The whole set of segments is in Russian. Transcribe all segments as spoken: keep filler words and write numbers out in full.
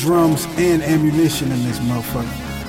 Drums and ammunition in this motherfucker.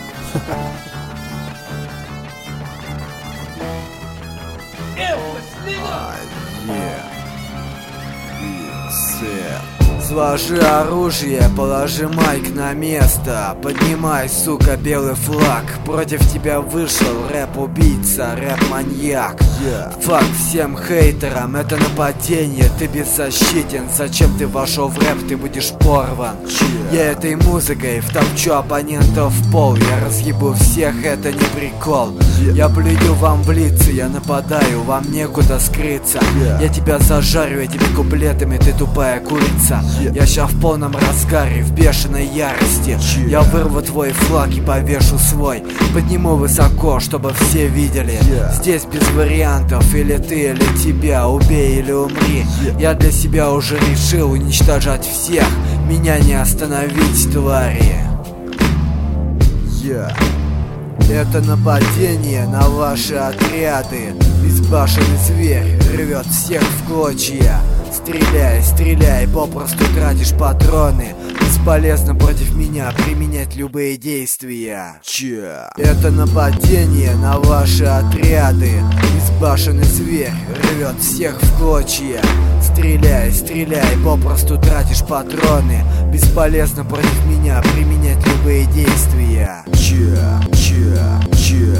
Сложи оружие, положи майк на место. Поднимай, сука, белый флаг. Против тебя вышел рэп-убийца, рэп-маньяк. Фак всем хейтерам, это нападение. Ты беззащитен, зачем ты вошел в рэп, ты будешь порван. Я этой музыкой втопчу оппонентов в пол. Я разъебу всех, это не прикол. Я плюю вам в лица, я нападаю, вам некуда скрыться. Я тебя зажарю этими куплетами, ты тупая курица. Я ща в полном разгаре, в бешеной ярости. Я вырву твой флаг и повешу свой. Подниму высоко, чтобы все видели. Здесь без вариантов, или ты, или тебя. Убей или умри. Я для себя уже решил уничтожать всех. Меня не остановить, твари. Yeah. Это нападение на ваши отряды. Безбашенный зверь рвет всех в клочья. Стреляй, стреляй, попросту тратишь патроны. Бесполезно против меня применять любые действия. Че? Это нападение на ваши отряды. Безбашенный зверь рвет всех в клочья. Стреляй, стреляй, попросту тратишь патроны. Бесполезно против меня применять любые действия. Че? Че? Че?